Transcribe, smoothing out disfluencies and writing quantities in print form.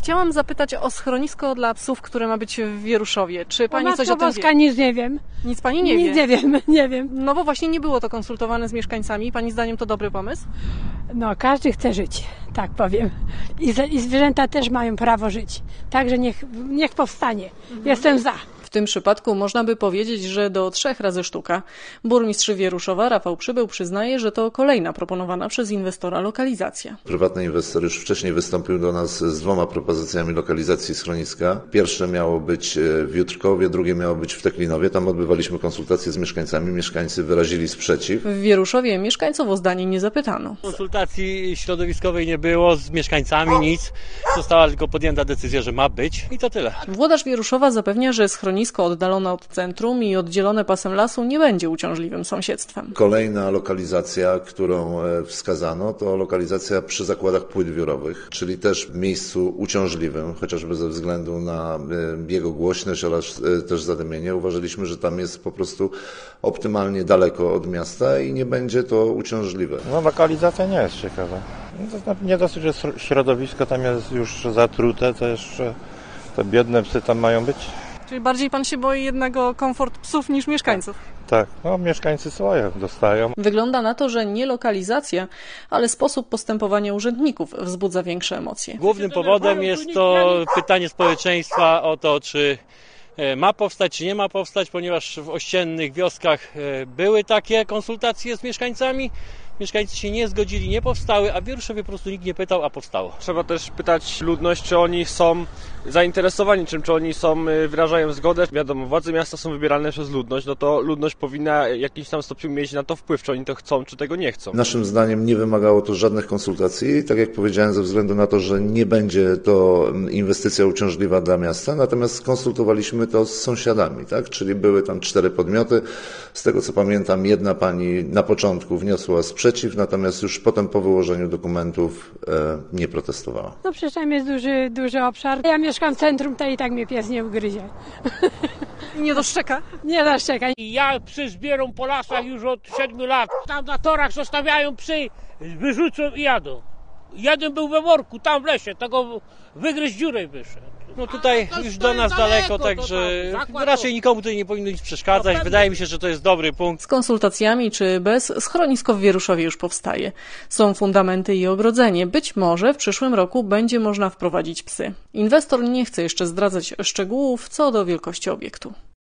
Chciałam zapytać o schronisko dla psów, które ma być w Wieruszowie. Czy pani coś o tym wie? Nic nie wiem. Nic pani nie wie? Nic nie wiem. No bo właśnie nie było to konsultowane z mieszkańcami. Pani zdaniem to dobry pomysł? No, każdy chce żyć, tak powiem. I zwierzęta też mają prawo żyć. Także niech powstanie. Jestem za. W tym przypadku można by powiedzieć, że do 3 razy sztuka. Burmistrz Wieruszowa Rafał Przybył przyznaje, że to kolejna proponowana przez inwestora lokalizacja. Prywatny inwestor już wcześniej wystąpił do nas z 2 propozycjami lokalizacji schroniska. Pierwsze miało być w Jutrkowie, drugie miało być w Teklinowie. Tam odbywaliśmy konsultacje z mieszkańcami. Mieszkańcy wyrazili sprzeciw. W Wieruszowie mieszkańców o zdanie nie zapytano. Konsultacji środowiskowej nie było, z mieszkańcami nic. Została tylko podjęta decyzja, że ma być i to tyle. Włodarz Wieruszowa zapewnia, że schronisko oddalone od centrum i oddzielone pasem lasu nie będzie uciążliwym sąsiedztwem. Kolejna lokalizacja, którą wskazano, to lokalizacja przy zakładach płyt wiórowych, czyli też w miejscu uciążliwym, chociażby ze względu na jego głośność oraz też zadymienie. Uważaliśmy, że tam jest po prostu optymalnie daleko od miasta i nie będzie to uciążliwe. No, lokalizacja nie jest ciekawa. Nie dosyć, że środowisko tam jest już zatrute, to jeszcze te biedne psy tam mają być. Czyli bardziej pan się boi jednak o komfort psów niż mieszkańców? Tak, no mieszkańcy swoje dostają. Wygląda na to, że nie lokalizacja, ale sposób postępowania urzędników wzbudza większe emocje. Głównym powodem jest to pytanie społeczeństwa o to, czy ma powstać, czy nie ma powstać, ponieważ w ościennych wioskach były takie konsultacje z mieszkańcami. Mieszkańcy się nie zgodzili, nie powstały, a w Wieruszowie po prostu nikt nie pytał, a powstało. Trzeba też pytać ludność, czy oni są zainteresowani czym, czy oni wyrażają zgodę. Wiadomo, władze miasta są wybierane przez ludność, no to ludność powinna w jakimś tam stopniu mieć na to wpływ, czy oni to chcą, czy tego nie chcą. Naszym zdaniem nie wymagało to żadnych konsultacji, tak jak powiedziałem, ze względu na to, że nie będzie to inwestycja uciążliwa dla miasta, natomiast skonsultowaliśmy to z sąsiadami, tak? Czyli były tam 4 podmioty. Z tego co pamiętam, jedna pani na początku wniosła sprzeciw, natomiast już potem po wyłożeniu dokumentów nie protestowała. No przecież tam jest duży obszar. Ja mieszkam w centrum, to i tak mnie pies nie ugryzie. Nie doszczeka? Nie doszczeka. Ja psy zbieram po lasach już od 7 lat. Tam na torach zostawiają psy, wyrzucą i jadą. Jeden był we worku, tam w lesie, tego wygryźć dziurę i wyszedł. No tutaj już do nas daleko, także raczej nikomu tutaj nie powinno nic przeszkadzać. Wydaje mi się, że to jest dobry punkt. Z konsultacjami czy bez, schronisko w Wieruszowie już powstaje. Są fundamenty i ogrodzenie. Być może w przyszłym roku będzie można wprowadzić psy. Inwestor nie chce jeszcze zdradzać szczegółów co do wielkości obiektu.